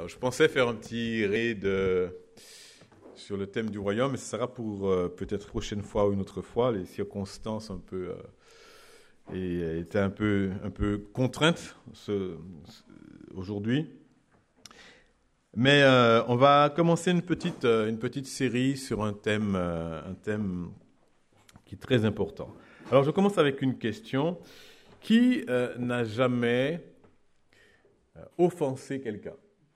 Alors, je pensais faire un petit raid sur le thème du royaume, mais ce sera pour peut-être prochaine fois ou une autre fois. Les circonstances étaient un peu contraintes aujourd'hui. Mais on va commencer une petite série sur un thème qui est très important. Alors, je commence avec une question. Qui n'a jamais offensé quelqu'un?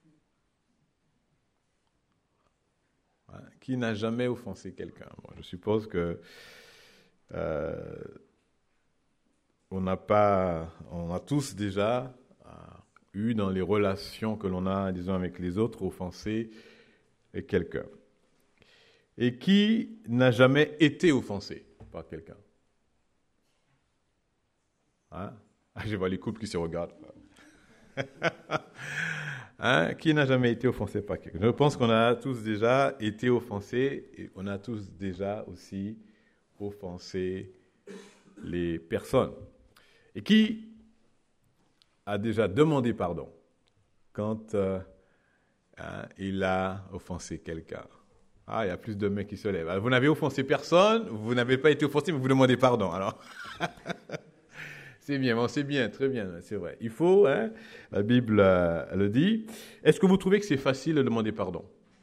Qui n'a jamais offensé quelqu'un? Bon, je suppose que on a tous déjà eu dans les relations que l'on a, disons, avec les autres, offensé quelqu'un. Et qui n'a jamais été offensé par quelqu'un? Je vois les couples qui se regardent. Qui n'a jamais été offensé par quelqu'un? Je pense qu'on a tous déjà été offensés et on a tous déjà aussi offensé les personnes. Et qui a déjà demandé pardon quand il a offensé quelqu'un? Il y a plus de mains qui se lèvent. Alors, vous n'avez offensé personne, vous n'avez pas été offensé, mais vous demandez pardon. Alors, c'est bien, bon, c'est bien, très bien, c'est vrai. Il faut, la Bible le dit. Est-ce que vous trouvez que c'est facile de demander pardon?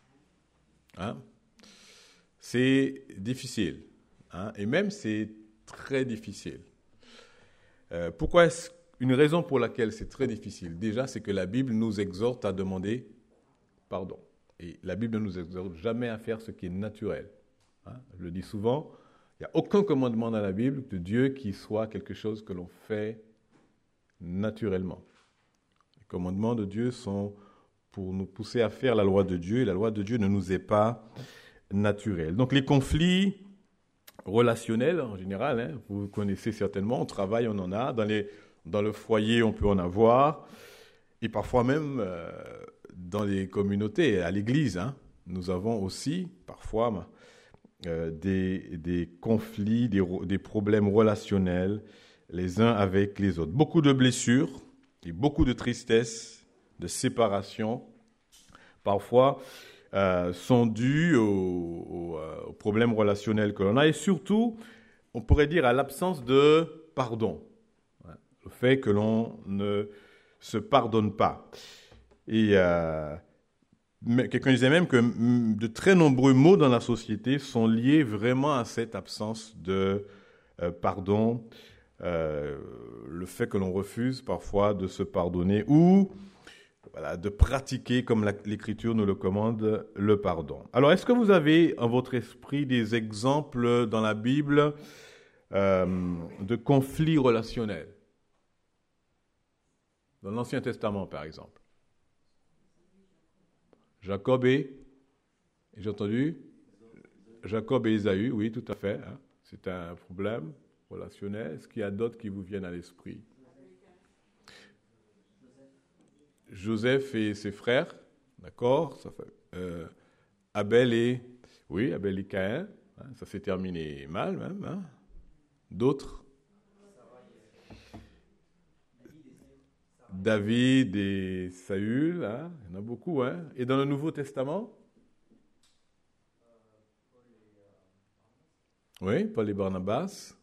C'est difficile, et même c'est très difficile. Pourquoi est-ce une raison pour laquelle c'est très difficile? Déjà, c'est que la Bible nous exhorte à demander pardon. Et la Bible ne nous exhorte jamais à faire ce qui est naturel. Je le dis souvent, il n'y a aucun commandement dans la Bible de Dieu qui soit quelque chose que l'on fait naturellement. Les commandements de Dieu sont pour nous pousser à faire la loi de Dieu, et la loi de Dieu ne nous est pas naturelle. Donc les conflits relationnels, en général, vous connaissez certainement, au travail on en a, dans le foyer on peut en avoir, et parfois même dans les communautés, à l'église, nous avons aussi parfois des conflits, des problèmes relationnels les uns avec les autres. Beaucoup de blessures et beaucoup de tristesse, de séparation, parfois sont dus aux problèmes relationnels que l'on a et surtout, on pourrait dire, à l'absence de pardon. Le fait que l'on ne se pardonne pas. Et quelqu'un disait même que de très nombreux maux dans la société sont liés vraiment à cette absence de pardon, le fait que l'on refuse parfois de se pardonner ou de pratiquer, comme l'Écriture nous le commande, le pardon. Alors, est-ce que vous avez en votre esprit des exemples dans la Bible de conflits relationnels? Dans l'Ancien Testament, par exemple. Jacob et j'ai entendu Jacob et Ésaü, oui, tout à fait. C'est un problème relationnel. Est-ce qu'il y a d'autres qui vous viennent à l'esprit? Joseph et ses frères, d'accord. Ça fait, Abel et Caïn, ça s'est terminé mal même. D'autres? David et Saül, il y en a beaucoup. Et dans le Nouveau Testament? Oui, Paul et Barnabas.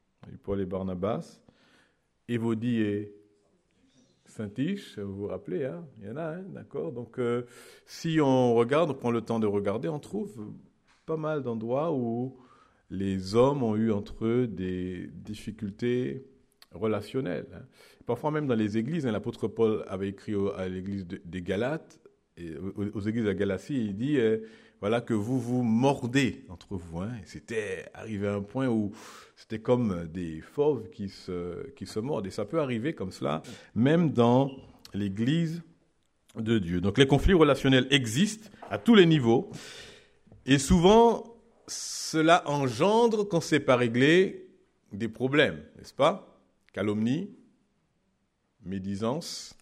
Évodie et Saint-Tiche, vous vous rappelez, il y en a, d'accord. Donc, si on regarde, on prend le temps de regarder, on trouve pas mal d'endroits où les hommes ont eu entre eux des difficultés relationnelles. Parfois même dans les églises, l'apôtre Paul avait écrit à l'église des Galates, et aux églises de la Galatie, il dit voilà que vous vous mordez entre vous. Et c'était arrivé à un point où c'était comme des fauves qui se mordent. Et ça peut arriver comme cela, même dans l'église de Dieu. Donc les conflits relationnels existent à tous les niveaux. Et souvent, cela engendre, quand c'est pas réglé, des problèmes, n'est-ce pas? Calomnie, médisance,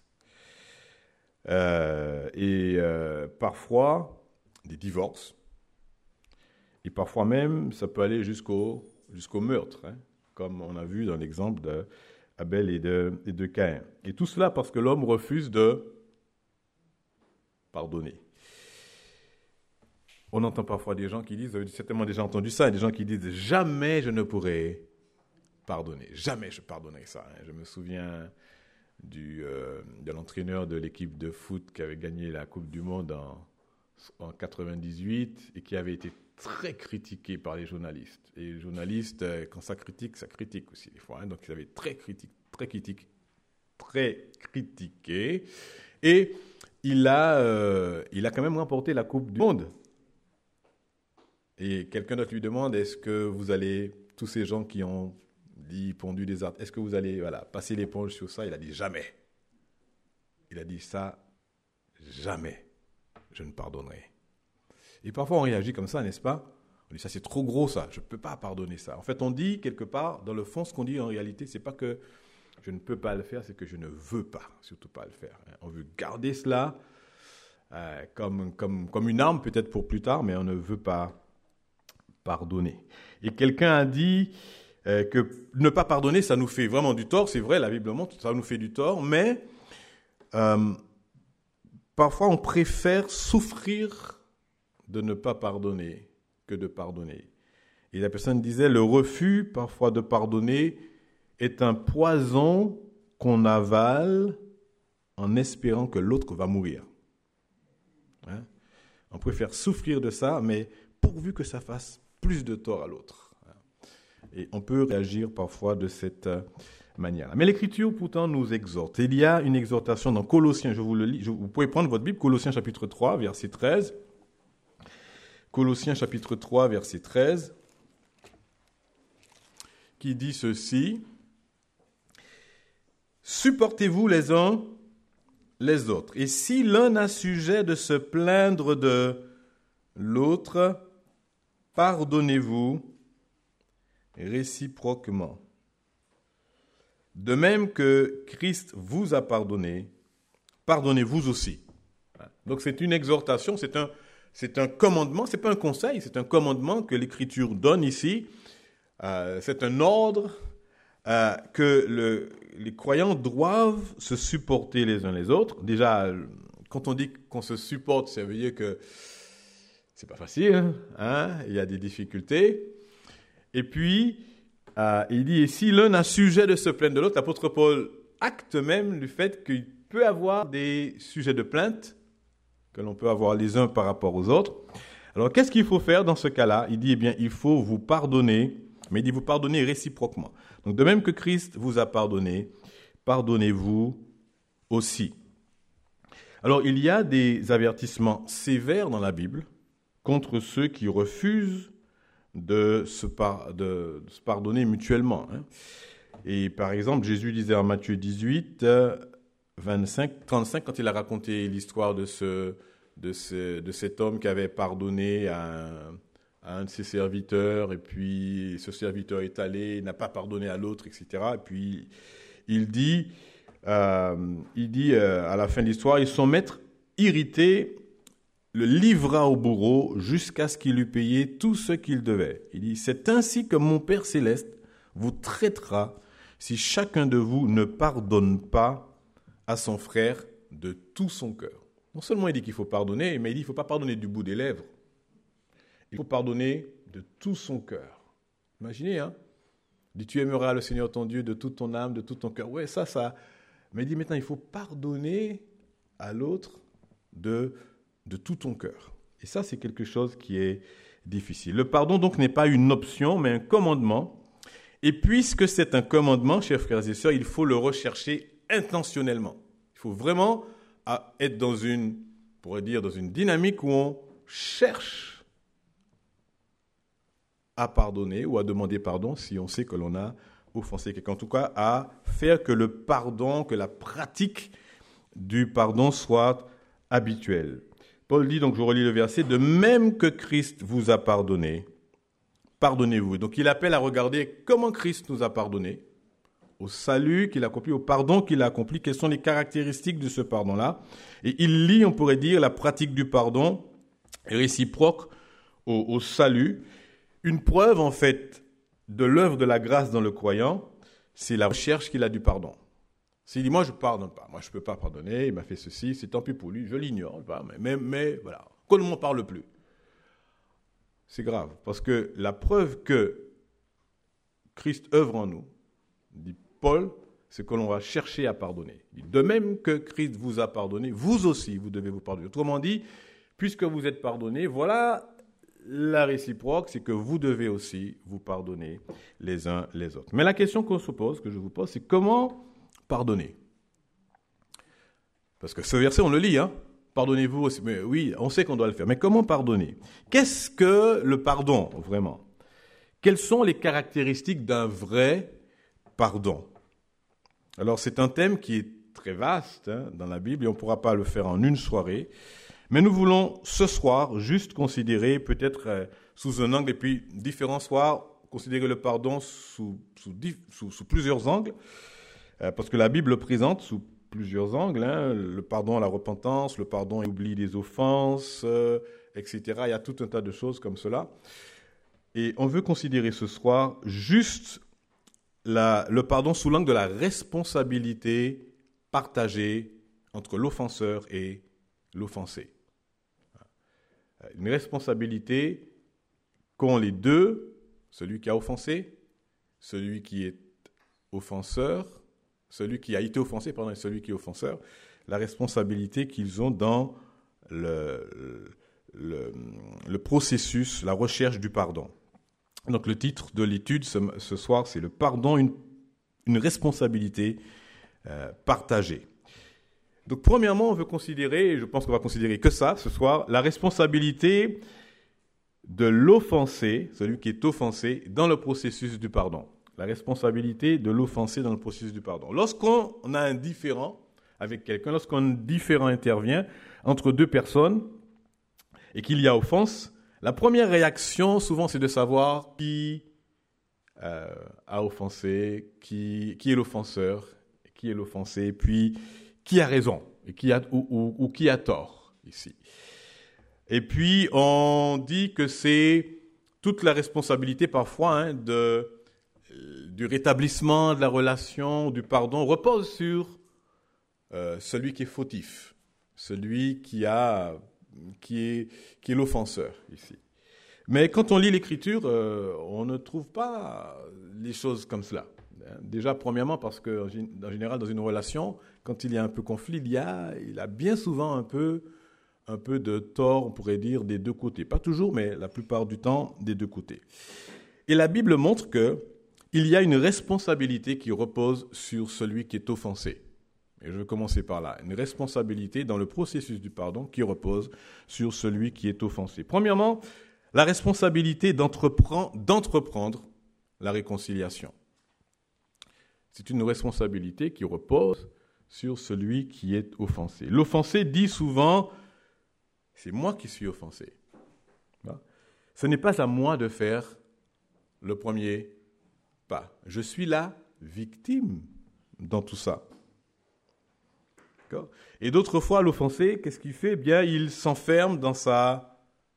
et parfois des divorces. Et parfois même, ça peut aller jusqu'au meurtre, comme on a vu dans l'exemple d'Abel et de Caïn. Et tout cela parce que l'homme refuse de pardonner. On entend parfois des gens qui disent, vous avez certainement déjà entendu ça, des gens qui disent « Jamais je ne pourrai pardonner, jamais je pardonnerai ça ». Je me souviens de l'entraîneur de l'équipe de foot qui avait gagné la Coupe du Monde en 98 et qui avait été très critiqué par les journalistes. Et les journalistes, quand ça critique aussi des fois. Donc, ils avaient très critiqué. Et il a quand même remporté la Coupe du Monde. Et quelqu'un d'autre lui demande, est-ce que vous allez, tous ces gens qui ont dit, pondu des arbres, est-ce que vous allez passer l'éponge sur ça? Il a dit jamais. Il a dit ça, jamais je ne pardonnerai. Et parfois on réagit comme ça, n'est-ce pas? On dit ça c'est trop gros ça, je ne peux pas pardonner ça. En fait on dit quelque part, dans le fond ce qu'on dit en réalité, c'est pas que je ne peux pas le faire, c'est que je ne veux pas, surtout pas le faire. On veut garder cela comme une arme peut-être pour plus tard, mais on ne veut pas pardonner. Et quelqu'un a dit que ne pas pardonner, ça nous fait vraiment du tort. C'est vrai, la Bible montre, ça nous fait du tort, mais parfois on préfère souffrir de ne pas pardonner que de pardonner. Et la personne disait, le refus parfois de pardonner est un poison qu'on avale en espérant que l'autre va mourir. Hein? On préfère souffrir de ça, mais pourvu que ça fasse plus de tort à l'autre. Et on peut réagir parfois de cette manière-là. Mais l'Écriture, pourtant, nous exhorte. Il y a une exhortation dans Colossiens, je vous le lis. Vous pouvez prendre votre Bible, Colossiens chapitre 3, verset 13. Colossiens chapitre 3, verset 13, qui dit ceci. Supportez-vous les uns les autres. Et si l'un a sujet de se plaindre de l'autre, pardonnez-vous réciproquement. De même que Christ vous a pardonné, pardonnez-vous aussi. Donc c'est une exhortation, c'est un commandement, c'est pas un conseil, c'est un commandement que l'Écriture donne ici. C'est un ordre que les croyants doivent se supporter les uns les autres. Déjà, quand on dit qu'on se supporte, ça veut dire que c'est pas facile, hein? Il y a des difficultés. Et puis, il dit, et si l'un a sujet de se plaindre de l'autre, l'apôtre Paul acte même le fait qu'il peut avoir des sujets de plainte que l'on peut avoir les uns par rapport aux autres. Alors, qu'est-ce qu'il faut faire dans ce cas-là? Il dit, eh bien, il faut vous pardonner, mais il dit vous pardonner réciproquement. Donc, de même que Christ vous a pardonné, pardonnez-vous aussi. Alors, il y a des avertissements sévères dans la Bible contre ceux qui refusent de se pardonner mutuellement. Et par exemple, Jésus disait en Matthieu 18, 35, quand il a raconté l'histoire de cet homme qui avait pardonné à un de ses serviteurs, et puis ce serviteur est allé, il n'a pas pardonné à l'autre, etc. Et puis il dit à la fin de l'histoire, et son maître, irrité, le livra au bourreau jusqu'à ce qu'il eût payé tout ce qu'il devait. Il dit, c'est ainsi que mon Père céleste vous traitera si chacun de vous ne pardonne pas à son frère de tout son cœur. Non seulement il dit qu'il faut pardonner, mais il dit qu'il ne faut pas pardonner du bout des lèvres. Il faut pardonner de tout son cœur. Imaginez, hein? Il dit, tu aimeras le Seigneur ton Dieu de toute ton âme, de tout ton cœur. Ouais, ça. Mais il dit maintenant, il faut pardonner à l'autre de tout ton cœur. Et ça, c'est quelque chose qui est difficile. Le pardon, donc, n'est pas une option, mais un commandement. Et puisque c'est un commandement, chers frères et sœurs, il faut le rechercher intentionnellement. Il faut vraiment être dans une dynamique où on cherche à pardonner ou à demander pardon si on sait que l'on a offensé quelqu'un. En tout cas, à faire que le pardon, que la pratique du pardon soit habituelle. Paul dit, donc je relis le verset, de même que Christ vous a pardonné, pardonnez-vous. Donc il appelle à regarder comment Christ nous a pardonné, au salut qu'il a accompli, au pardon qu'il a accompli, quelles sont les caractéristiques de ce pardon-là. Et il lie, on pourrait dire, la pratique du pardon réciproque au salut. Une preuve, en fait, de l'œuvre de la grâce dans le croyant, c'est la recherche qu'il a du pardon. S'il dit, moi, je ne pardonne pas, moi, je ne peux pas pardonner, il m'a fait ceci, c'est tant pis pour lui, je l'ignore, mais voilà, qu'on ne m'en parle plus. C'est grave, parce que la preuve que Christ œuvre en nous, dit Paul, c'est que l'on va chercher à pardonner. De même que Christ vous a pardonné, vous aussi, vous devez vous pardonner. Autrement dit, puisque vous êtes pardonnés, voilà la réciproque, c'est que vous devez aussi vous pardonner les uns les autres. Mais la question qu'on se pose, que je vous pose, c'est comment pardonner? Parce que ce verset, on le lit, hein? Pardonnez-vous aussi. Mais oui, on sait qu'on doit le faire. Mais comment pardonner? Qu'est-ce que le pardon, vraiment? Quelles sont les caractéristiques d'un vrai pardon? Alors, c'est un thème qui est très vaste dans la Bible et on ne pourra pas le faire en une soirée. Mais nous voulons ce soir juste considérer peut-être sous un angle et puis différents soirs, considérer le pardon sous plusieurs angles, parce que la Bible le présente sous plusieurs angles, le pardon à la repentance, le pardon et l'oubli des offenses, etc. Il y a tout un tas de choses comme cela. Et on veut considérer ce soir juste le pardon sous l'angle de la responsabilité partagée entre l'offenseur et l'offensé. Une responsabilité qu'ont les deux, celui qui a offensé, celui qui est offenseur, celui qui a été offensé, et celui qui est offenseur, la responsabilité qu'ils ont dans le processus, la recherche du pardon. Donc le titre de l'étude ce soir, c'est le pardon, une responsabilité partagée. Donc premièrement, on veut considérer, et je pense qu'on va considérer que ça ce soir, la responsabilité de l'offensé, celui qui est offensé, dans le processus du pardon. La responsabilité de l'offensé dans le processus du pardon. Lorsqu'on a un différend avec quelqu'un, lorsqu'un différend intervient entre deux personnes et qu'il y a offense, la première réaction, souvent, c'est de savoir qui a offensé, qui est l'offenseur, qui est l'offensé, puis qui a raison et qui a tort ici. Et puis, on dit que c'est toute la responsabilité parfois du rétablissement de la relation, du pardon, repose sur celui qui est fautif, celui qui est l'offenseur ici. Mais quand on lit l'Écriture, on ne trouve pas les choses comme cela. Déjà, premièrement, parce qu'en général, dans une relation, quand il y a un peu conflit, il y a bien souvent un peu de tort, on pourrait dire, des deux côtés. Pas toujours, mais la plupart du temps, des deux côtés. Et la Bible montre qu'il y a une responsabilité qui repose sur celui qui est offensé. Et je vais commencer par là. Une responsabilité dans le processus du pardon qui repose sur celui qui est offensé. Premièrement, la responsabilité d'entreprendre la réconciliation. C'est une responsabilité qui repose sur celui qui est offensé. L'offensé dit souvent, c'est moi qui suis offensé. Ce n'est pas à moi de faire le premier pas. Je suis la victime dans tout ça. D'accord ? Et d'autres fois, l'offensé, qu'est-ce qu'il fait ? Bien, il s'enferme dans sa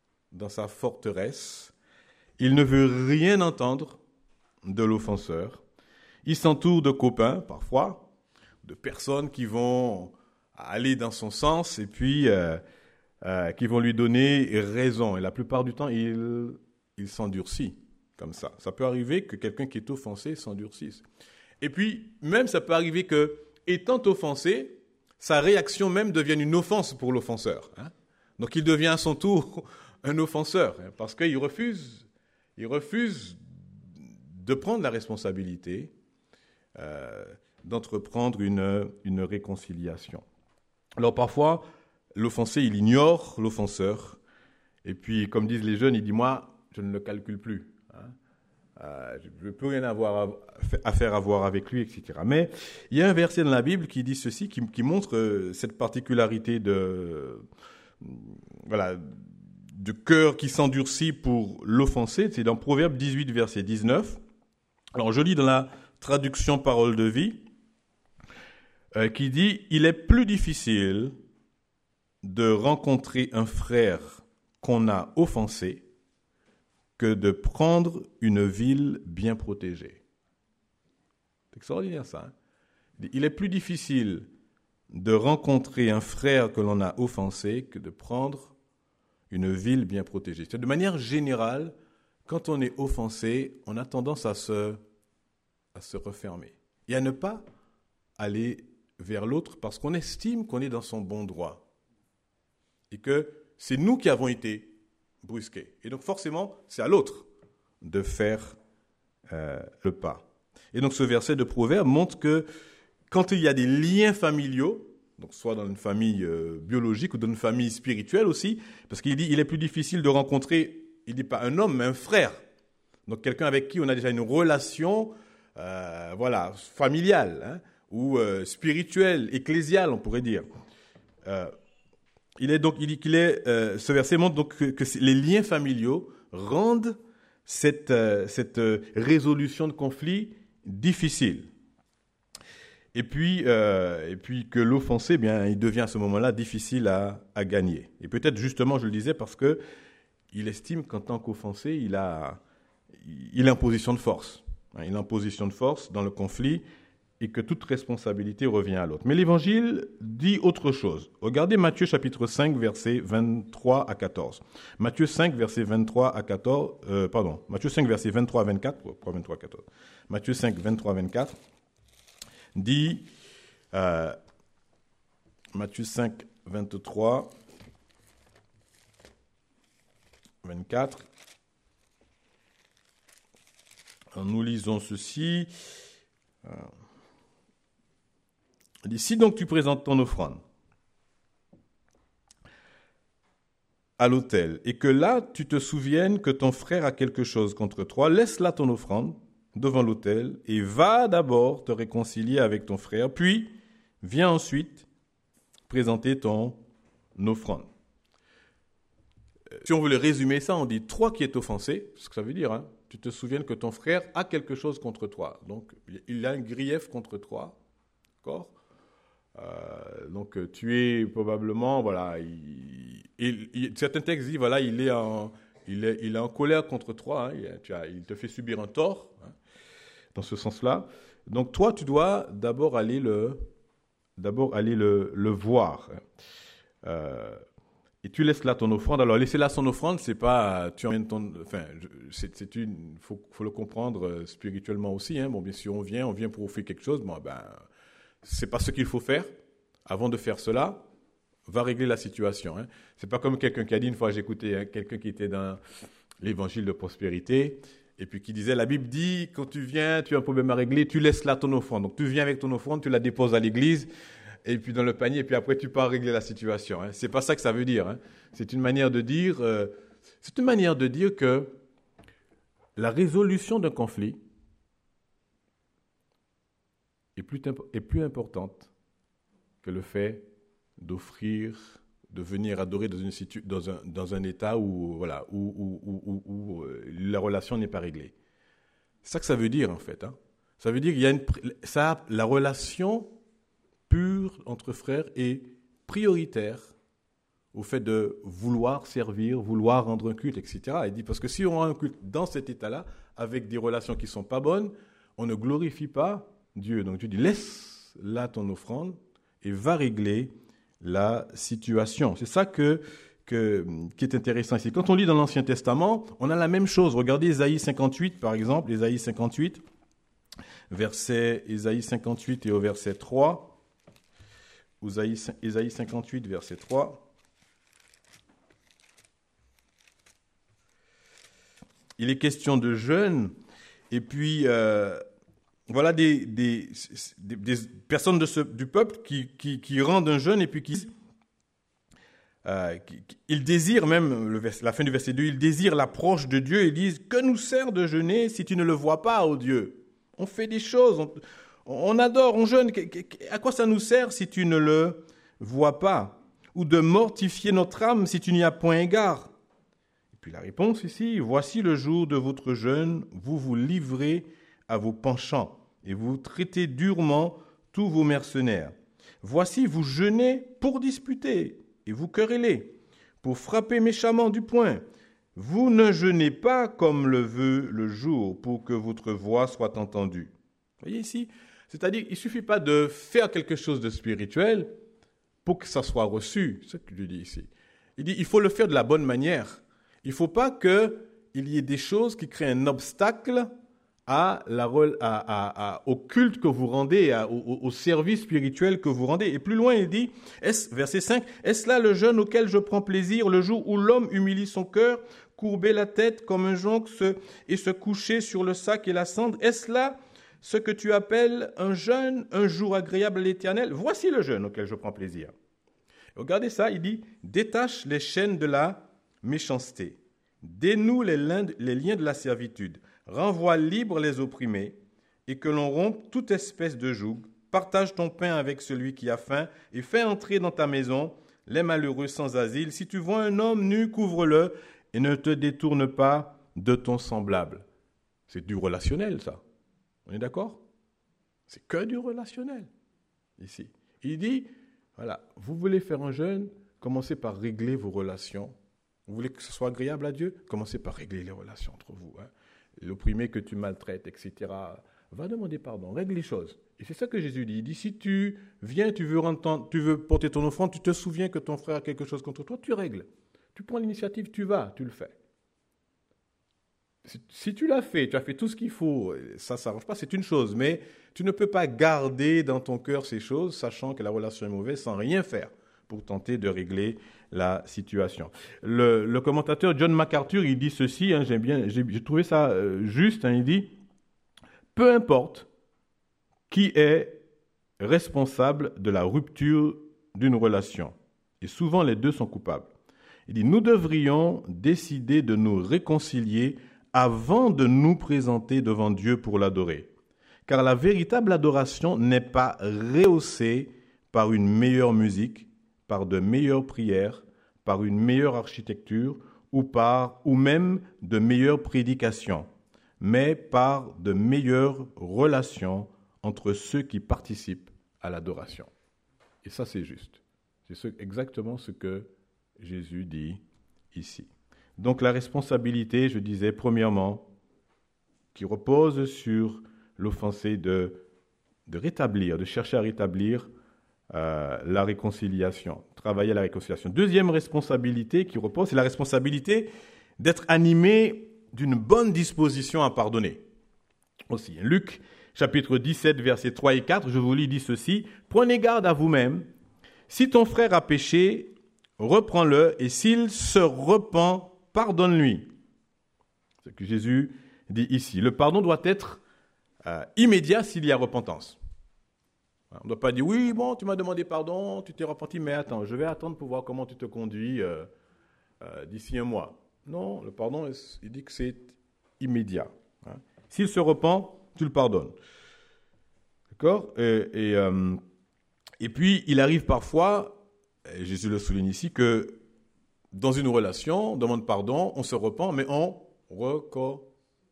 forteresse. Il ne veut rien entendre de l'offenseur. Il s'entoure de copains, parfois, de personnes qui vont aller dans son sens et puis qui vont lui donner raison. Et la plupart du temps, il s'endurcit comme ça. Ça peut arriver que quelqu'un qui est offensé s'endurcisse. Et puis, même ça peut arriver que, étant offensé, sa réaction même devienne une offense pour l'offenseur. Donc, il devient à son tour un offenseur, parce qu'il refuse de prendre la responsabilité d'entreprendre une réconciliation. Alors, parfois, l'offensé, il ignore l'offenseur, et puis, comme disent les jeunes, il dit « moi, je ne le calcule plus ». Je ne veux plus rien avoir à faire avec lui, etc. Mais il y a un verset dans la Bible qui dit ceci, qui montre cette particularité de cœur qui s'endurcit pour l'offensé. C'est dans Proverbe 18, verset 19. Alors je lis dans la traduction Parole de vie, qui dit « Il est plus difficile de rencontrer un frère qu'on a offensé que de prendre une ville bien protégée. » C'est extraordinaire ça. Il est plus difficile de rencontrer un frère que l'on a offensé que de prendre une ville bien protégée. De manière générale, quand on est offensé, on a tendance à se refermer et à ne pas aller vers l'autre parce qu'on estime qu'on est dans son bon droit et que c'est nous qui avons été brusqués. Et donc forcément, c'est à l'autre de faire le pas. Et donc ce verset de Proverbe montre que quand il y a des liens familiaux, donc soit dans une famille biologique ou dans une famille spirituelle aussi, parce qu'il dit il est plus difficile de rencontrer, il dit pas un homme, mais un frère. Donc quelqu'un avec qui on a déjà une relation familiale, ou spirituelle, ecclésiale, on pourrait dire. Ce verset montre donc que les liens familiaux rendent cette résolution de conflit difficile. Et puis que l'offensé, il devient à ce moment-là difficile à gagner. Et peut-être justement, je le disais, parce que il estime qu'en tant qu'offensé, il est en position de force. Il est en position de force dans le conflit et que toute responsabilité revient à l'autre. Mais l'Évangile dit autre chose. Regardez Matthieu chapitre 5, versets 23 à 14. Matthieu 5, versets 23 à 14. Matthieu 5, versets 23 à 24. Pas 23 à 14. Matthieu 5, 23 à 24 dit... Matthieu 5, 23, 24. Nous lisons ceci. Il dit, si donc tu présentes ton offrande à l'autel et que là tu te souviennes que ton frère a quelque chose contre toi, laisse là ton offrande devant l'autel et va d'abord te réconcilier avec ton frère, puis viens ensuite présenter ton offrande. Si on voulait résumer ça, on dit toi qui es offensé, c'est ce que ça veut dire, tu te souviens que ton frère a quelque chose contre toi, donc il a un grief contre toi, d'accord ? Donc tu es probablement, certains textes disent, il est en colère contre toi, il te fait subir un tort, dans ce sens-là. Donc toi, tu dois d'abord aller le voir. Et tu laisses là ton offrande. Alors laisser là son offrande, c'est pas tu emmènes faut le comprendre spirituellement aussi. Bon, bien sûr, on vient pour offrir quelque chose. C'est pas ce qu'il faut faire. Avant de faire cela, va régler la situation. C'est pas comme quelqu'un qui a dit, une fois j'écoutais quelqu'un qui était dans l'évangile de prospérité, et puis qui disait, la Bible dit, quand tu viens, tu as un problème à régler, tu laisses là ton offrande. Donc tu viens avec ton offrande, tu la déposes à l'église, et puis dans le panier, et puis après tu pars régler la situation. C'est pas ça que ça veut dire. C'est une manière de dire que la résolution d'un conflit est plus importante que le fait d'offrir, de venir adorer dans un état où la relation n'est pas réglée. C'est ça que ça veut dire en fait. Ça veut dire qu'il la relation pure entre frères est prioritaire au fait de vouloir servir, vouloir rendre un culte, etc. Il dit parce que si on rend un culte dans cet état-là, avec des relations qui ne sont pas bonnes, on ne glorifie pas Dieu. Donc Dieu dit laisse là ton offrande et va régler la situation. C'est ça qui est intéressant ici. Quand on lit dans l'Ancien Testament, on a la même chose. Regardez Ésaïe 58, par exemple, Ésaïe 58 et au verset 3. Ésaïe 58, verset 3. Il est question de jeûne, et puis... voilà des personnes du peuple qui rendent un jeûne et puis ils désirent même, la fin du verset 2, ils désirent l'approche de Dieu et disent « Que nous sert de jeûner si tu ne le vois pas, ô Dieu ?» On fait des choses, on adore, on jeûne, à quoi ça nous sert si tu ne le vois pas? Ou de mortifier notre âme si tu n'y as point égard? Et puis la réponse ici, « Voici le jour de votre jeûne, vous vous livrez à vos penchants, et vous traitez durement tous vos mercenaires. Voici, vous jeûnez pour disputer, et vous querellez, pour frapper méchamment du poing. Vous ne jeûnez pas comme le veut le jour, pour que votre voix soit entendue. » Vous voyez ici, C'est-à-dire, il ne suffit pas de faire quelque chose de spirituel pour que ça soit reçu. C'est ce que je dis ici. Il dit, il faut le faire de la bonne manière. Il ne faut pas qu'il y ait des choses qui créent un obstacle au culte que vous rendez, au service spirituel que vous rendez. Et plus loin, il dit, verset 5, « Est-ce là le jeûne auquel je prends plaisir, le jour où l'homme humilie son cœur, courber la tête comme un jonc et se coucher sur le sac et la cendre? Est-ce là ce que tu appelles un jeûne, un jour agréable à l'Éternel? Voici le jeûne auquel je prends plaisir. » Regardez ça, il dit, « Détache les chaînes de la méchanceté, dénoue les liens de la servitude, renvoie libre les opprimés, et que l'on rompe toute espèce de joug. Partage ton pain avec celui qui a faim, et fais entrer dans ta maison les malheureux sans asile. Si tu vois un homme nu, couvre-le, et ne te détourne pas de ton semblable. » C'est du relationnel, ça. On est d'accord? C'est que du relationnel, ici. Il dit, voilà, vous voulez faire un jeûne, commencez par régler vos relations. Vous voulez que ce soit agréable à Dieu? Commencez par régler les relations entre vous. L'opprimé que tu maltraites, etc. Va demander pardon, règle les choses. Et c'est ça que Jésus dit. Il dit, si tu viens, tu veux porter ton offrande, tu te souviens que ton frère a quelque chose contre toi, tu règles. Tu prends l'initiative, tu vas, tu le fais. Si tu l'as fait, tu as fait tout ce qu'il faut, ça ne s'arrange pas, c'est une chose. Mais tu ne peux pas garder dans ton cœur ces choses, sachant que la relation est mauvaise, sans rien faire pour tenter de régler la situation. Le commentateur John MacArthur, il dit ceci, j'ai trouvé ça juste, il dit « Peu importe qui est responsable de la rupture d'une relation, et souvent les deux sont coupables. Il dit « Nous devrions décider de nous réconcilier avant de nous présenter devant Dieu pour l'adorer. Car la véritable adoration n'est pas rehaussée par une meilleure musique, par de meilleures prières, par une meilleure architecture ou même de meilleures prédications, mais par de meilleures relations entre ceux qui participent à l'adoration. » Et ça, c'est juste. C'est exactement ce que Jésus dit ici. Donc la responsabilité, je disais, premièrement, qui repose sur l'offensé de rétablir, de chercher à rétablir la réconciliation, travailler à la réconciliation. Deuxième responsabilité qui repose, c'est la responsabilité d'être animé d'une bonne disposition à pardonner. Aussi, Luc chapitre 17, versets 3 et 4, je vous lis, dit ceci, « Prenez garde à vous-même, si ton frère a péché, reprends-le, et s'il se repent, pardonne-lui. » C'est ce que Jésus dit ici. Le pardon doit être immédiat s'il y a repentance. On ne doit pas dire, oui, bon, tu m'as demandé pardon, tu t'es repenti, mais attends, je vais attendre pour voir comment tu te conduis d'ici un mois. Non, le pardon, il dit que c'est immédiat. S'il se repent, tu le pardonnes. D'accord? Et puis, il arrive parfois, et Jésus le souligne ici, que dans une relation, on demande pardon, on se repent, mais on recommence.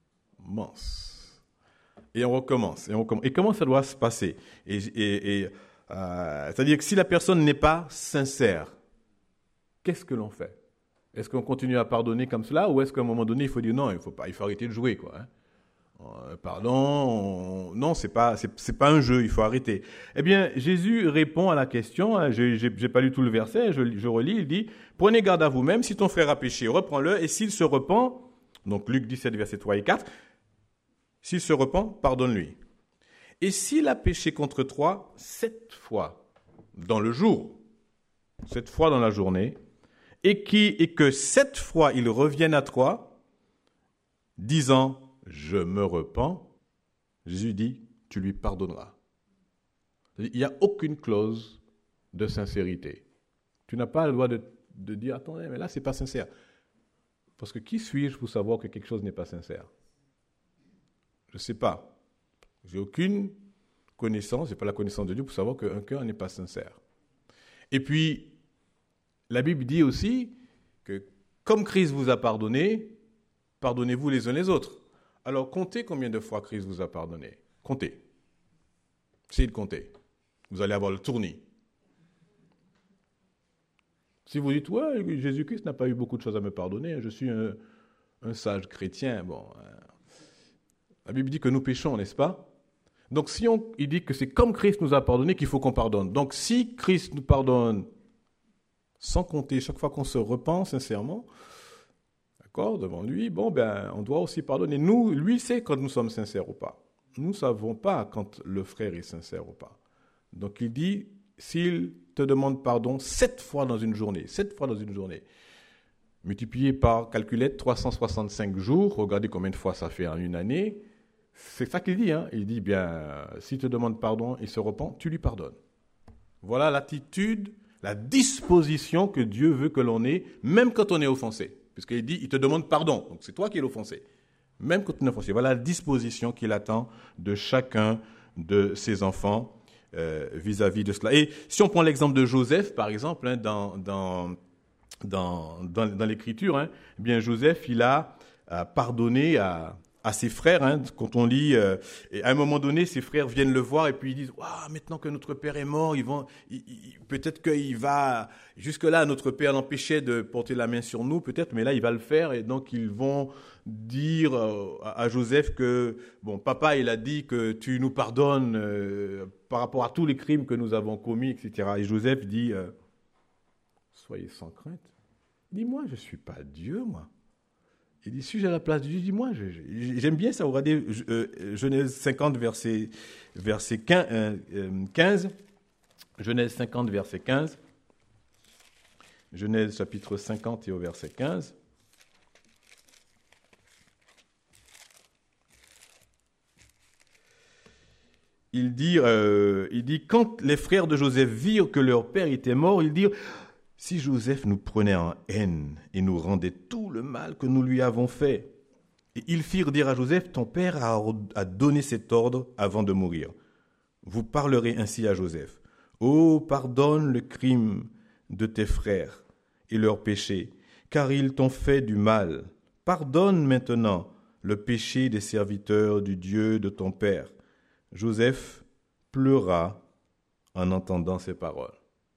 Et on recommence. Et comment ça doit se passer? C'est-à-dire que si la personne n'est pas sincère, qu'est-ce que l'on fait? Est-ce qu'on continue à pardonner comme cela, ou est-ce qu'à un moment donné, il faut dire non, il faut arrêter de jouer, quoi, pardon, non, c'est pas un jeu, il faut arrêter. Eh bien, Jésus répond à la question, j'ai pas lu tout le verset, je relis, il dit, prenez garde à vous-même, si ton frère a péché, reprends-le, et s'il se repent, donc Luc 17, versets 3 et 4, s'il se repent, pardonne-lui. Et s'il a péché contre toi 7 fois dans le jour, 7 fois dans la journée, et que 7 fois il revienne à toi, disant, je me repens, Jésus dit, tu lui pardonneras. Il n'y a aucune clause de sincérité. Tu n'as pas le droit de dire, attendez, mais là, ce n'est pas sincère. Parce que qui suis-je pour savoir que quelque chose n'est pas sincère? Je ne sais pas. J'ai aucune connaissance, je n'ai pas la connaissance de Dieu pour savoir qu'un cœur n'est pas sincère. Et puis, la Bible dit aussi que comme Christ vous a pardonné, pardonnez-vous les uns les autres. Alors, comptez combien de fois Christ vous a pardonné. Comptez. Essayez de compter. Vous allez avoir le tournis. Si vous dites, ouais, Jésus-Christ n'a pas eu beaucoup de choses à me pardonner, je suis un sage chrétien, bon. La Bible dit que nous péchons, n'est-ce pas? Donc, il dit que c'est comme Christ nous a pardonné qu'il faut qu'on pardonne. Donc, si Christ nous pardonne sans compter chaque fois qu'on se repent sincèrement, d'accord, devant lui, on doit aussi pardonner. Nous, lui sait quand nous sommes sincères ou pas. Nous ne savons pas quand le frère est sincère ou pas. Donc, il dit, s'il te demande pardon 7 fois dans une journée, multiplié par calculette 365 jours, regardez combien de fois ça fait en une année. C'est ça qu'il dit. Il dit, s'il te demande pardon et se repent, tu lui pardonnes. Voilà l'attitude, la disposition que Dieu veut que l'on ait, même quand on est offensé. Puisqu'il dit, il te demande pardon. Donc c'est toi qui es l'offensé. Même quand on est offensé. Voilà la disposition qu'il attend de chacun de ses enfants vis-à-vis de cela. Et si on prend l'exemple de Joseph, par exemple, dans l'Écriture, Joseph, il a pardonné à ses frères, quand on lit, et à un moment donné, ses frères viennent le voir et puis ils disent, maintenant que notre père est mort, peut-être qu'il va, jusque-là, notre père l'empêchait de porter la main sur nous, peut-être, mais là, il va le faire, et donc ils vont dire à Joseph que, papa, il a dit que tu nous pardonnes par rapport à tous les crimes que nous avons commis, etc. Et Joseph dit, soyez sans crainte. Dis-moi, je ne suis pas Dieu, moi. Il dit, suis-je à la place de Dieu? Dis-moi, j'aime bien ça. Regardez Genèse 50, verset 15. Genèse 50, verset 15. Genèse chapitre 50 et au verset 15. Il dit, quand les frères de Joseph virent que leur père était mort, ils dirent, si Joseph nous prenait en haine et nous rendait tout le mal que nous lui avons fait. Et ils firent dire à Joseph, ton père a donné cet ordre avant de mourir. Vous parlerez ainsi à Joseph. Oh, pardonne le crime de tes frères et leurs péchés, car ils t'ont fait du mal. Pardonne maintenant le péché des serviteurs du Dieu de ton père. Joseph pleura en entendant ces paroles.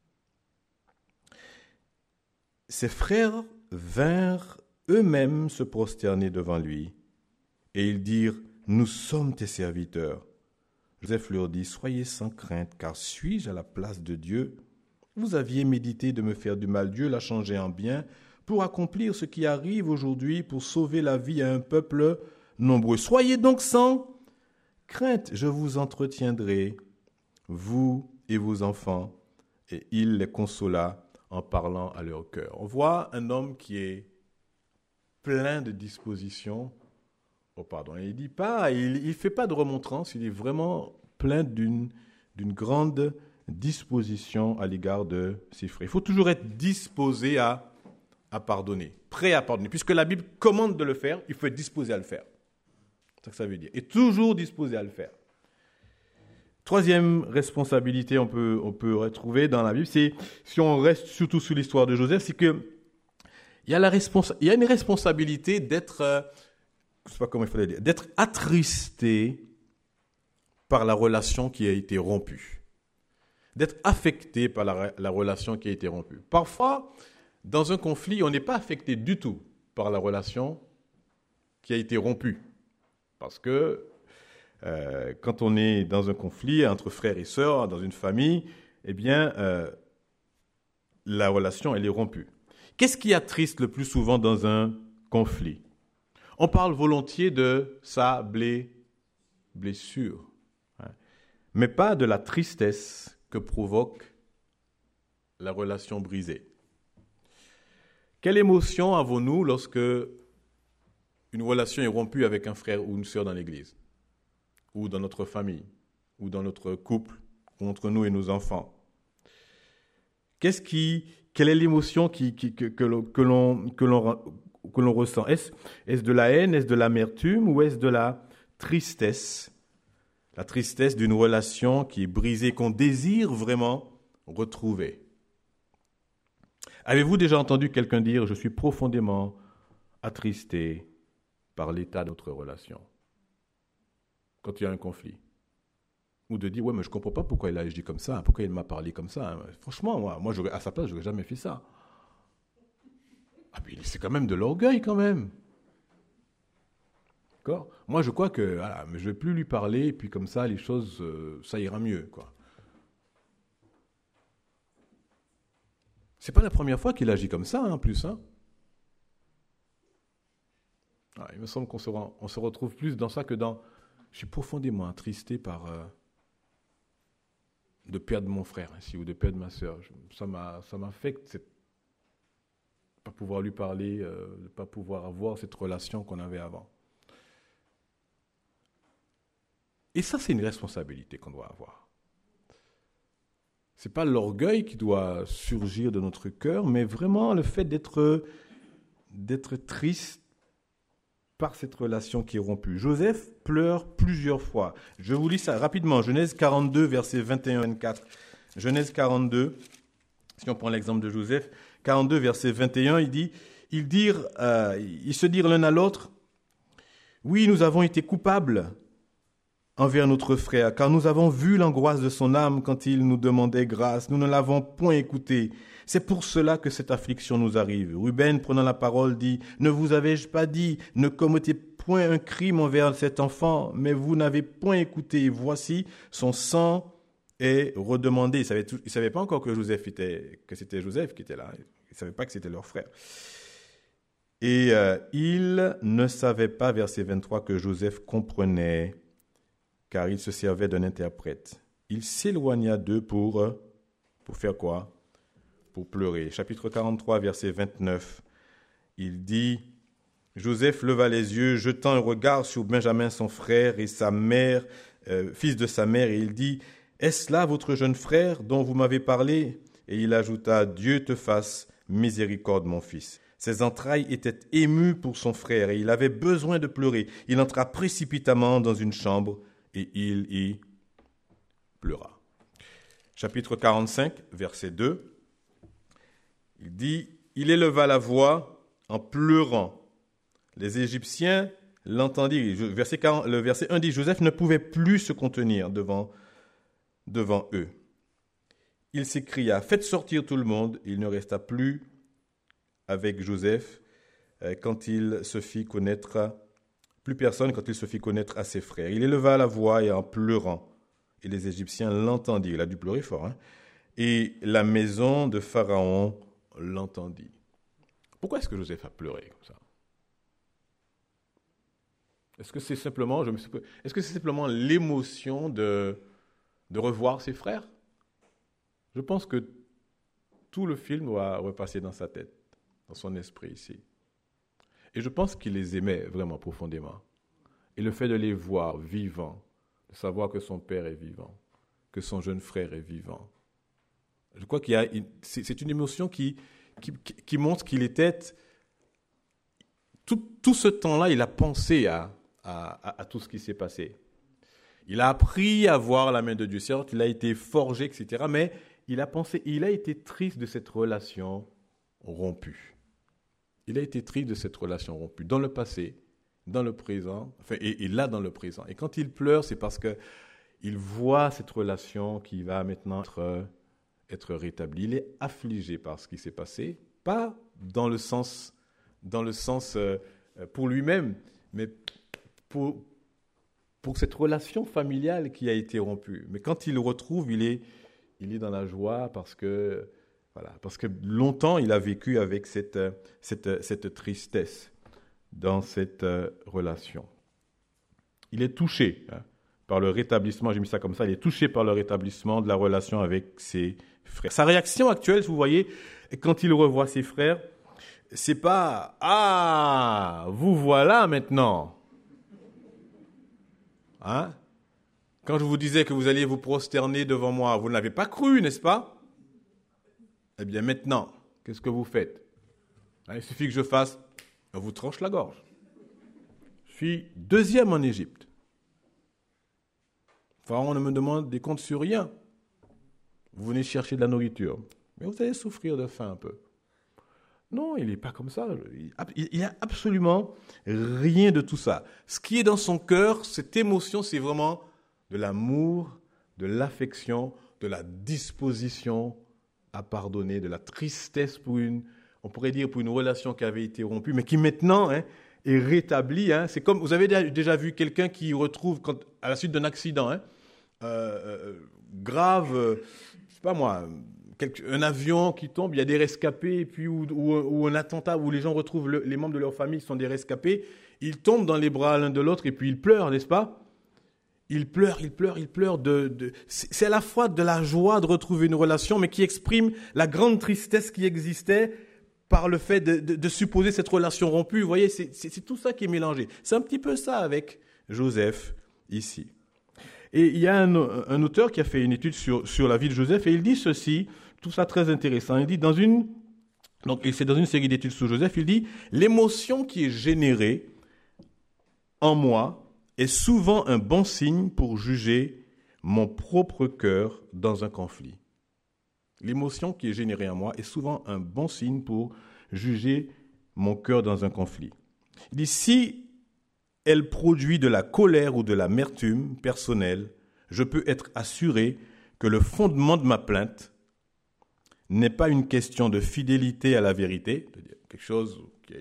Ses frères vinrent eux-mêmes se prosterner devant lui, et ils dirent, nous sommes tes serviteurs. Joseph leur dit, soyez sans crainte, car suis-je à la place de Dieu? Vous aviez médité de me faire du mal, Dieu l'a changé en bien, pour accomplir ce qui arrive aujourd'hui, pour sauver la vie à un peuple nombreux. Soyez donc sans crainte, je vous entretiendrai, vous et vos enfants. Et il les consola en parlant à leur cœur. On voit un homme qui est plein de disposition au pardon. Et il fait pas de remontrance, il est vraiment plein d'une grande disposition à l'égard de ses frères. Il faut toujours être disposé à pardonner, prêt à pardonner. Puisque la Bible commande de le faire, il faut être disposé à le faire. C'est ça que ça veut dire. Et toujours disposé à le faire. Troisième responsabilité on peut retrouver dans la Bible, c'est, si on reste surtout sur l'histoire de Joseph, c'est que il y a une responsabilité d'être, je sais pas comment il fallait dire, d'être attristé par la relation qui a été rompue, d'être affecté par la relation qui a été rompue. Parfois, dans un conflit, on n'est pas affecté du tout par la relation qui a été rompue, parce que quand on est dans un conflit entre frères et sœurs, dans une famille, la relation, elle est rompue. Qu'est-ce qui attriste le plus souvent dans un conflit? On parle volontiers de sa blessure, mais pas de la tristesse que provoque la relation brisée. Quelle émotion avons-nous lorsque une relation est rompue avec un frère ou une sœur dans l'église, ou dans notre famille, ou dans notre couple, ou entre nous et nos enfants? Quelle est l'émotion que l'on ressent? Est-ce de la haine, est-ce de l'amertume, ou est-ce de la tristesse? La tristesse d'une relation qui est brisée, qu'on désire vraiment retrouver. Avez-vous déjà entendu quelqu'un dire « Je suis profondément attristé par l'état de notre relation » quand il y a un conflit? Ou de dire « Ouais, mais je ne comprends pas pourquoi il a agi comme ça, pourquoi il m'a parlé comme ça. Franchement, moi à sa place, je n'aurais jamais fait ça. » Ah, mais c'est quand même de l'orgueil, quand même. D'accord ? Moi, je crois que voilà, mais je ne vais plus lui parler, et puis comme ça, les choses, ça ira mieux. Quoi. C'est pas la première fois qu'il agit comme ça, en plus. Hein. Ah, il me semble on se retrouve plus dans ça que dans... Je suis profondément attristé par... de perdre mon frère, ainsi, ou de perdre ma sœur. Ça m'affecte, de ne pas pouvoir lui parler, de ne pas pouvoir avoir cette relation qu'on avait avant. Et ça, c'est une responsabilité qu'on doit avoir. Ce n'est pas l'orgueil qui doit surgir de notre cœur, mais vraiment le fait d'être triste par cette relation qui est rompue. Joseph pleure plusieurs fois. Je vous lis ça rapidement. Genèse 42, versets 21-24. Genèse 42, si on prend l'exemple de Joseph, 42, verset 21, ils se dirent l'un à l'autre, « Oui, nous avons été coupables envers notre frère, car nous avons vu l'angoisse de son âme quand il nous demandait grâce. Nous ne l'avons point écouté. C'est pour cela que cette affliction nous arrive. » Ruben, prenant la parole, dit, « Ne vous avais-je pas dit, ne commettez point un crime envers cet enfant, mais vous n'avez point écouté. Voici, son sang est redemandé. » Ils ne savaient pas encore que c'était Joseph qui était là. Ils ne savaient pas que c'était leur frère. Et ils ne savaient pas, verset 23, que Joseph comprenait, car il se servait d'un interprète. Il s'éloigna d'eux pour faire quoi ? Pour pleurer. Chapitre 43, verset 29, il dit, Joseph leva les yeux, jetant un regard sur Benjamin, son frère, et sa mère, fils de sa mère, et il dit, « Est-ce là votre jeune frère dont vous m'avez parlé ?» Et il ajouta, « Dieu te fasse miséricorde, mon fils. » Ses entrailles étaient émues pour son frère, et il avait besoin de pleurer. Il entra précipitamment dans une chambre, et il y pleura. Chapitre 45, verset 2, il dit, « Il éleva la voix en pleurant. Les Égyptiens l'entendirent. » Le verset 1 dit, « Joseph ne pouvait plus se contenir devant eux. Il s'écria, « Faites sortir tout le monde. » Il ne resta plus avec Joseph quand il se fit connaître plus personne quand il se fit connaître à ses frères. Il éleva la voix et en pleurant, et les Égyptiens l'entendirent. Il a dû pleurer fort, hein? Et la maison de Pharaon l'entendit. Pourquoi est-ce que Joseph a pleuré comme ça? Est-ce que c'est simplement l'émotion de revoir ses frères? Je pense que tout le film doit repasser dans sa tête, dans son esprit ici. Et je pense qu'il les aimait vraiment profondément. Et le fait de les voir vivants, de savoir que son père est vivant, que son jeune frère est vivant, je crois c'est une émotion qui montre qu'il était... Tout ce temps-là, il a pensé à tout ce qui s'est passé. Il a appris à voir la main de Dieu. Certes, il a été forgé, etc. Mais il a été triste de cette relation rompue. Il a été triste de cette relation rompue, dans le passé, dans le présent, et là dans le présent. Et quand il pleure, c'est parce qu'il voit cette relation qui va maintenant être rétablie. Il est affligé par ce qui s'est passé, pas dans le sens pour lui-même, mais pour cette relation familiale qui a été rompue. Mais quand il le retrouve, il est dans la joie parce que longtemps il a vécu avec cette tristesse dans cette relation. Il est touché par le rétablissement, j'ai mis ça comme ça, il est touché par le rétablissement de la relation avec ses frères. Sa réaction actuelle, vous voyez, quand il revoit ses frères, c'est pas « Ah, vous voilà maintenant !» Hein? Quand je vous disais que vous alliez vous prosterner devant moi, vous ne l'avez pas cru, n'est-ce pas? Eh bien maintenant, qu'est-ce que vous faites? Il suffit que je fasse, on vous tranche la gorge. Je suis deuxième en Égypte. Pharaon ne me demande des comptes sur rien. Vous venez chercher de la nourriture, mais vous allez souffrir de faim un peu. Non, il n'est pas comme ça. Il n'y a absolument rien de tout ça. Ce qui est dans son cœur, cette émotion, c'est vraiment de l'amour, de l'affection, de la disposition à pardonner, de la tristesse on pourrait dire pour une relation qui avait été rompue, mais qui maintenant est rétabli. Hein. C'est comme, vous avez déjà vu quelqu'un qui retrouve, à la suite d'un accident grave, je sais pas moi, un avion qui tombe, il y a des rescapés, et puis, ou un attentat où les gens retrouvent les membres de leur famille qui sont des rescapés, ils tombent dans les bras l'un de l'autre et puis ils pleurent, n'est-ce pas? Ils pleurent. C'est à la fois de la joie de retrouver une relation, mais qui exprime la grande tristesse qui existait par le fait de supposer cette relation rompue. Vous voyez, c'est tout ça qui est mélangé. C'est un petit peu ça avec Joseph ici. Et il y a un auteur qui a fait une étude sur la vie de Joseph, et il dit ceci, tout ça très intéressant. Il dit, c'est dans une série d'études sur Joseph, il dit, l'émotion qui est générée en moi est souvent un bon signe pour juger mon propre cœur dans un conflit. L'émotion qui est générée en moi est souvent un bon signe pour juger mon cœur dans un conflit. Il dit, si elle produit de la colère ou de l'amertume personnelle, je peux être assuré que le fondement de ma plainte n'est pas une question de fidélité à la vérité, c'est-à-dire quelque chose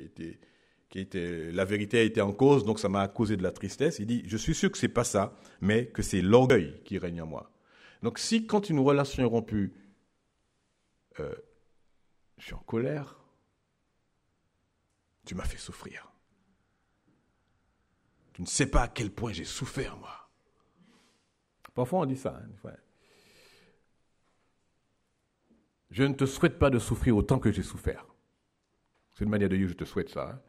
la vérité a été en cause, donc ça m'a causé de la tristesse. Il dit, je suis sûr que c'est pas ça, mais que c'est l'orgueil qui règne en moi. Donc si, quand une relation est rompue, je suis en colère, tu m'as fait souffrir. Tu ne sais pas à quel point j'ai souffert, moi. Parfois, on dit ça. Hein, ouais. Je ne te souhaite pas de souffrir autant que j'ai souffert. C'est une manière de dire, je te souhaite ça. Hein.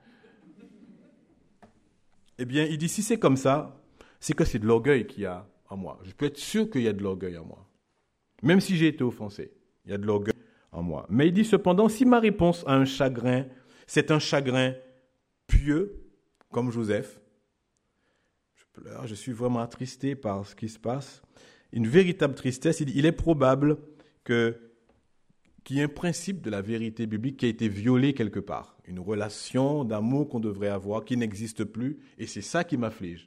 Eh bien, il dit, si c'est comme ça, c'est que c'est de l'orgueil qu'il y a en moi. Je peux être sûr qu'il y a de l'orgueil en moi. Même si j'ai été offensé, il y a de l'orgueil en moi. Mais il dit cependant, si ma réponse à un chagrin, c'est un chagrin pieux, comme Joseph, je pleure, je suis vraiment attristé par ce qui se passe, une véritable tristesse, il est probable qu'il y ait un principe de la vérité biblique qui a été violé quelque part. Une relation d'amour qu'on devrait avoir, qui n'existe plus, et c'est ça qui m'afflige.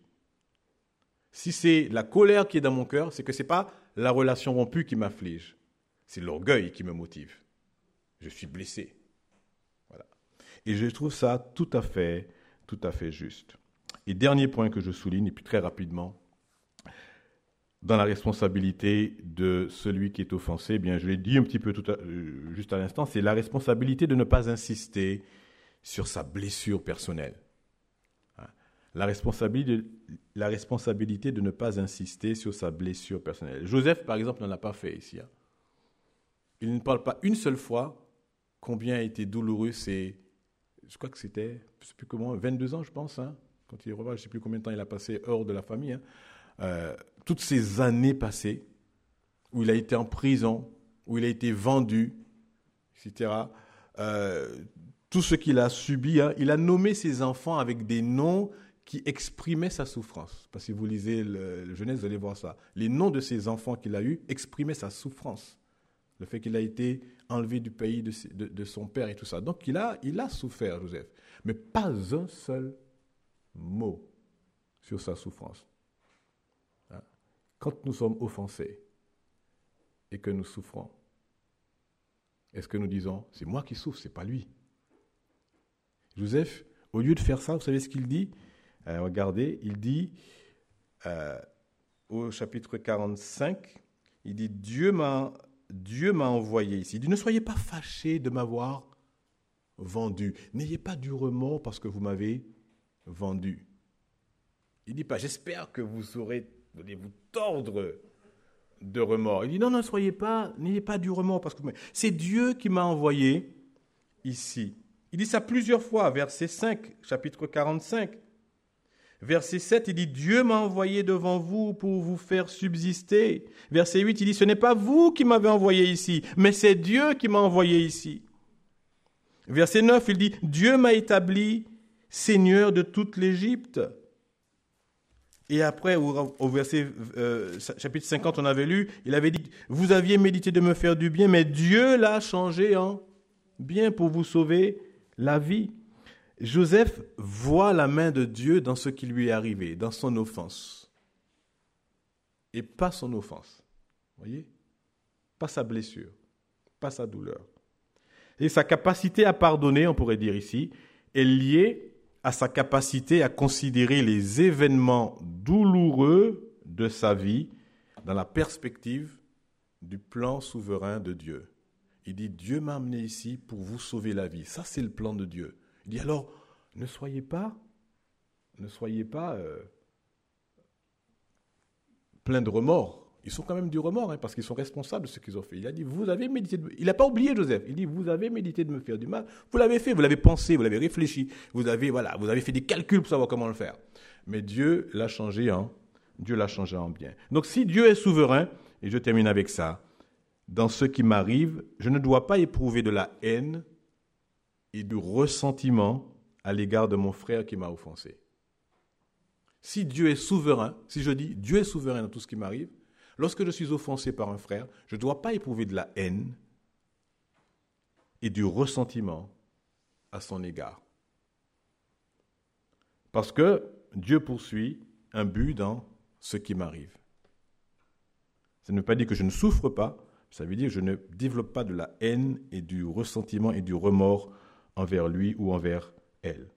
Si c'est la colère qui est dans mon cœur, c'est que ce n'est pas la relation rompue qui m'afflige. C'est l'orgueil qui me motive. Je suis blessé. Voilà. Et je trouve ça tout à fait juste. Et dernier point que je souligne, et puis très rapidement, dans la responsabilité de celui qui est offensé, eh bien, je l'ai dit un petit peu juste à l'instant, c'est la responsabilité de ne pas insister sur sa blessure personnelle. La responsabilité de ne pas insister sur sa blessure personnelle. Joseph, par exemple, n'en a pas fait ici. Hein. Il ne parle pas une seule fois combien a été douloureux je crois que c'était, je ne sais plus comment, 22 ans, je pense, hein, quand il est revenu, je ne sais plus combien de temps il a passé hors de la famille. Hein. Toutes ces années passées, où il a été en prison, où il a été vendu, etc., tout ce qu'il a subi, hein, il a nommé ses enfants avec des noms qui exprimaient sa souffrance. Parce que si vous lisez le Genèse, vous allez voir ça. Les noms de ses enfants qu'il a eus exprimaient sa souffrance. Le fait qu'il a été enlevé du pays de son père et tout ça. Donc il a souffert, Joseph. Mais pas un seul mot sur sa souffrance. Quand nous sommes offensés et que nous souffrons, est-ce que nous disons, c'est moi qui souffre, c'est pas lui? Joseph, au lieu de faire ça, vous savez ce qu'il dit? Regardez, il dit au chapitre 45, il dit, Dieu m'a envoyé ici. Il dit, ne soyez pas fâchés de m'avoir vendu. N'ayez pas du remords parce que vous m'avez vendu. Il ne dit pas, j'espère que vous saurez vous tordre de remords. Il dit, non, n'ayez pas du remords parce que c'est Dieu qui m'a envoyé ici. Il dit ça plusieurs fois, verset 5, chapitre 45. Verset 7, il dit, Dieu m'a envoyé devant vous pour vous faire subsister. Verset 8, il dit, ce n'est pas vous qui m'avez envoyé ici, mais c'est Dieu qui m'a envoyé ici. Verset 9, il dit, Dieu m'a établi Seigneur de toute l'Égypte. Et après, au verset chapitre 50, on avait lu, il avait dit, vous aviez médité de me faire du bien, mais Dieu l'a changé en bien pour vous sauver la vie. Joseph voit la main de Dieu dans ce qui lui est arrivé, dans son offense. Et pas son offense. Vous voyez? Pas sa blessure, pas sa douleur. Et sa capacité à pardonner, on pourrait dire ici, est liée à sa capacité à considérer les événements douloureux de sa vie dans la perspective du plan souverain de Dieu. Il dit, Dieu m'a amené ici pour vous sauver la vie. Ça, c'est le plan de Dieu. Il dit alors, ne soyez pas pleins de remords. Ils sont quand même du remords, parce qu'ils sont responsables de ce qu'ils ont fait. Il a dit, vous avez médité il n'a pas oublié Joseph. Il dit, vous avez médité de me faire du mal. Vous l'avez fait, vous l'avez pensé, vous l'avez réfléchi. Vous avez fait des calculs pour savoir comment le faire. Mais Dieu l'a changé en bien. Donc si Dieu est souverain, et je termine avec ça, dans ce qui m'arrive, je ne dois pas éprouver de la haine et du ressentiment à l'égard de mon frère qui m'a offensé. Si Dieu est souverain, si je dis Dieu est souverain dans tout ce qui m'arrive, lorsque je suis offensé par un frère, je ne dois pas éprouver de la haine et du ressentiment à son égard. Parce que Dieu poursuit un but dans ce qui m'arrive. Ça ne veut pas dire que je ne souffre pas, ça veut dire que je ne développe pas de la haine et du ressentiment et du remords envers lui ou envers elle.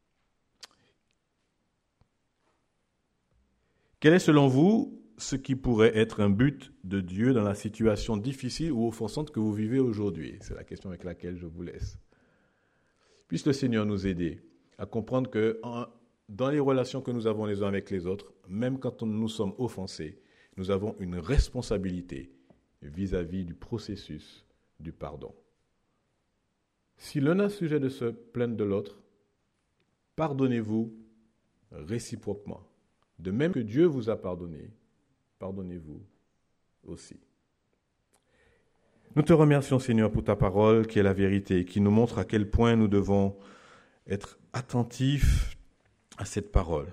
Quel est selon vous ce qui pourrait être un but de Dieu dans la situation difficile ou offensante que vous vivez aujourd'hui? C'est la question avec laquelle je vous laisse. Puisse le Seigneur nous aider à comprendre que dans les relations que nous avons les uns avec les autres, même quand nous sommes offensés, nous avons une responsabilité vis-à-vis du processus du pardon. Si l'un a sujet de se plaindre de l'autre, pardonnez-vous réciproquement. De même que Dieu vous a pardonné, pardonnez-vous aussi. Nous te remercions, Seigneur, pour ta parole qui est la vérité, qui nous montre à quel point nous devons être attentifs à cette parole.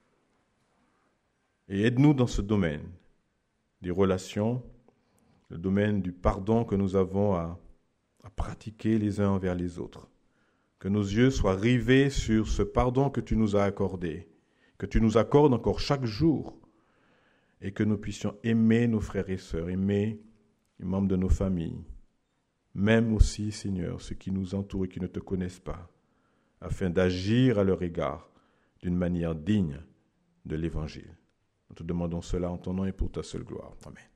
Et aide-nous dans ce domaine des relations, le domaine du pardon que nous avons à pratiquer les uns envers les autres. Que nos yeux soient rivés sur ce pardon que tu nous as accordé, que tu nous accordes encore chaque jour, et que nous puissions aimer nos frères et sœurs, aimer les membres de nos familles, même aussi, Seigneur, ceux qui nous entourent et qui ne te connaissent pas, afin d'agir à leur égard d'une manière digne de l'Évangile. Nous te demandons cela en ton nom et pour ta seule gloire. Amen.